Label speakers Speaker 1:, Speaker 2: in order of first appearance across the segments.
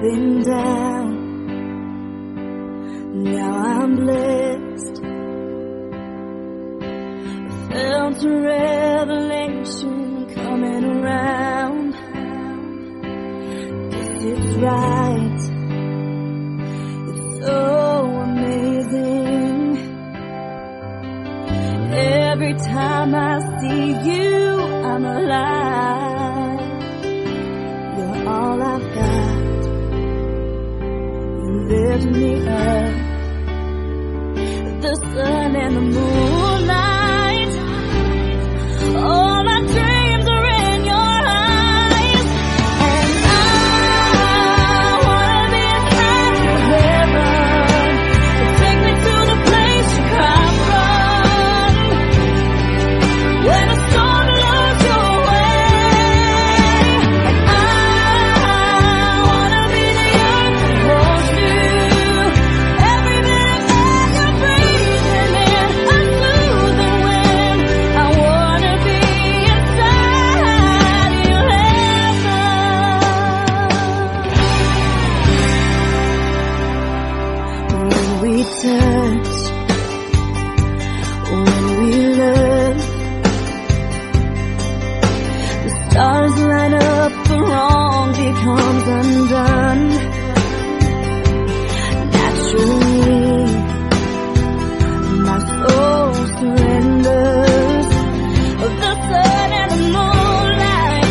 Speaker 1: been down, now I'm blessed. I felt a revelation coming around. Guess it's right, it's so amazing. Every time I see you, I'm alive. You're all I've got. You lift me up. The sun and the moonlight. All my dreams are in your eyes. And I wanna be inside your heaven. Take me to the place you come from. When the storm blows your way. And I wanna be the earth that holds you. Every minute that you're breathing in, a soothing wind. I wanna be inside your heaven. When we touch, when we love, the stars light up, the wrong becomes undone. Naturally, my soul surrenders. The sun and the moonlight.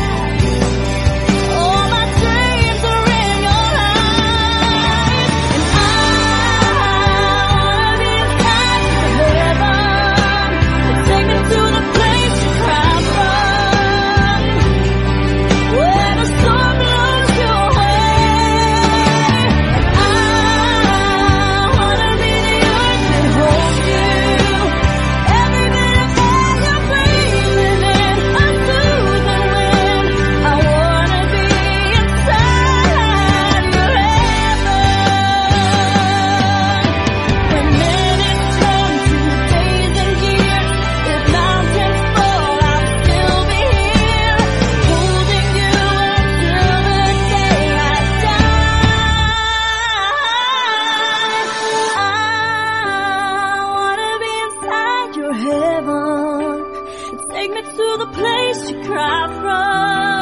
Speaker 1: All my dreams are in your eyes. And I wanna be inside your heaven. Take me to the place you come from. When the storm blows your way. And I wanna be the earth that holds you. Every minute that you're breathing in, a soothing wind. I wanna be inside your heaven. When minutes turn to days and years, if mountains fall, I'll still be here, holding you until the day I die. I wanna be inside your heaven. Take me to the place you cry from.